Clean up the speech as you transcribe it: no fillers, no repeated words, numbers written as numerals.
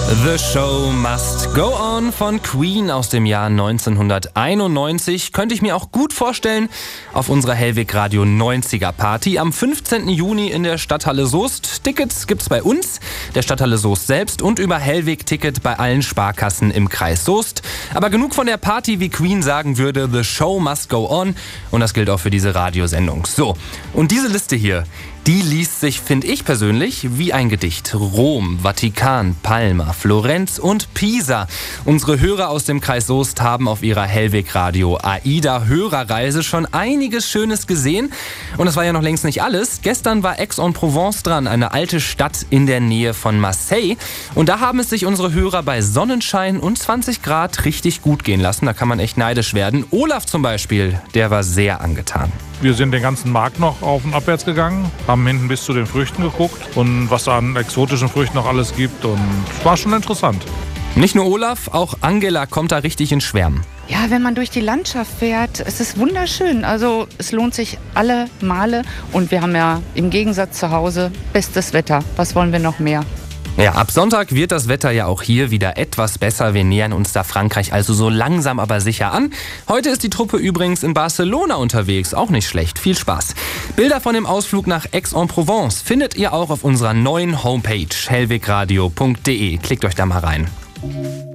The Show Must Go On von Queen aus dem Jahr 1991 könnte ich mir auch gut vorstellen auf unserer Hellwig Radio 90er Party am 15. Juni in der Stadthalle Soest. Tickets gibt's bei uns, der Stadthalle Soest selbst und über Hellwig Ticket bei allen Sparkassen im Kreis Soest. Aber genug von der Party, wie Queen sagen würde, The Show Must Go On, und das gilt auch für diese Radiosendung. So, und diese Liste hier, die liest sich, finde ich persönlich, wie ein Gedicht. Rom, Vatikan, Palma, Florenz und Pisa. Unsere Hörer aus dem Kreis Soest haben auf ihrer Hellwig Radio AIDA Hörerreise schon einiges Schönes gesehen. Und das war ja noch längst nicht alles. Gestern war Aix-en-Provence dran, eine alte Stadt in der Nähe von Marseille. Und da haben es sich unsere Hörer bei Sonnenschein und 20 Grad richtig gut gehen lassen. Da kann man echt neidisch werden. Olaf zum Beispiel, der war sehr angetan. Wir sind den ganzen Markt noch auf und abwärts gegangen, haben hinten bis zu den Früchten geguckt und was an exotischen Früchten noch alles gibt, und es war schon interessant. Nicht nur Olaf, auch Angela kommt da richtig in Schwärmen. Ja, wenn man durch die Landschaft fährt, es ist wunderschön. Also es lohnt sich alle Male, und wir haben ja im Gegensatz zu Hause bestes Wetter. Was wollen wir noch mehr? Ja, ab Sonntag wird das Wetter ja auch hier wieder etwas besser. Wir nähern uns da Frankreich also so langsam aber sicher an. Heute ist die Truppe übrigens in Barcelona unterwegs. Auch nicht schlecht. Viel Spaß. Bilder von dem Ausflug nach Aix-en-Provence findet ihr auch auf unserer neuen Homepage hellwigradio.de. Klickt euch da mal rein.